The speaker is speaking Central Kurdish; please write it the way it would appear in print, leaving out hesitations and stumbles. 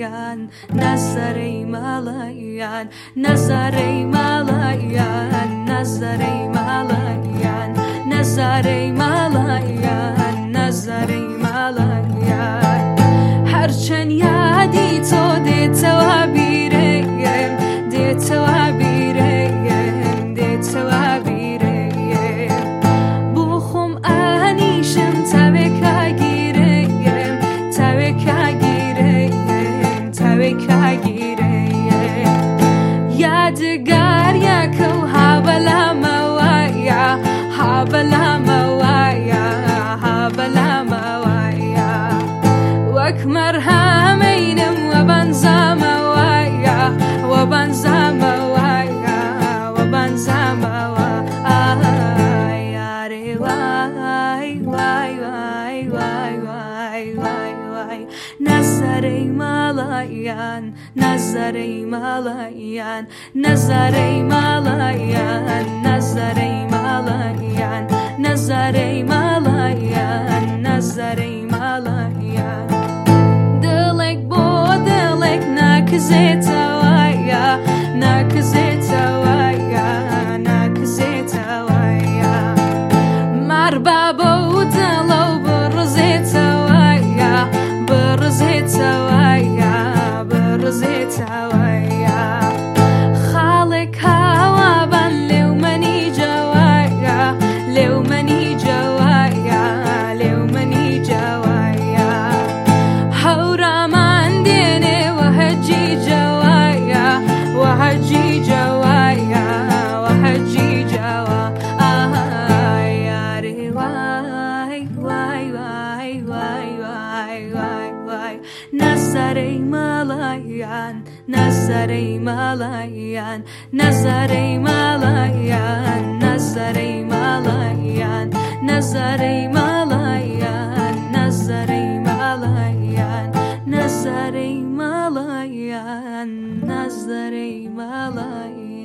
malayan, Nazarey malayan, Nazarey malayan, Nazarey malayan, Nazarey malayan, Nazarey malayan. هرچند یادی تو دیتوا بیریم، دیتوا بیریم، دیتوا بیریم. بخوم آنیشم تبکا گیریم، تبکا گیریم، تبکا گیریم. یادگار یکو هابلا موایا، هابلا موایا، هابلا موایا. وأكمر هامينم وبنزام وايا، وبنزام وايا، وبنزام وايا. ري واي واي واي واي واي واي واي. نظري ملايان، نظري ملايان، نظري ملايان، نظري ملايان، نظري ملايان، نظري ملايان. Nakazeta waya, nakazeta waya, nakazeta waya. Marbabo dalo berzeta waya, berzeta waya, berzeta waya. Khalik hawa ban lewmani jawaya, lewmani jawaya, lewmani jawaya. Hawra mandine وهجي جوايا، وهجي جوايا، وهجي جوايا. رواي واي واي واي واي واي واي. نظري ملايان، نظري ملايان، نظري ملايان، نظري ملايان، نظري ملايان، نظري ملايان، نظري ملايان، نظري ملايان.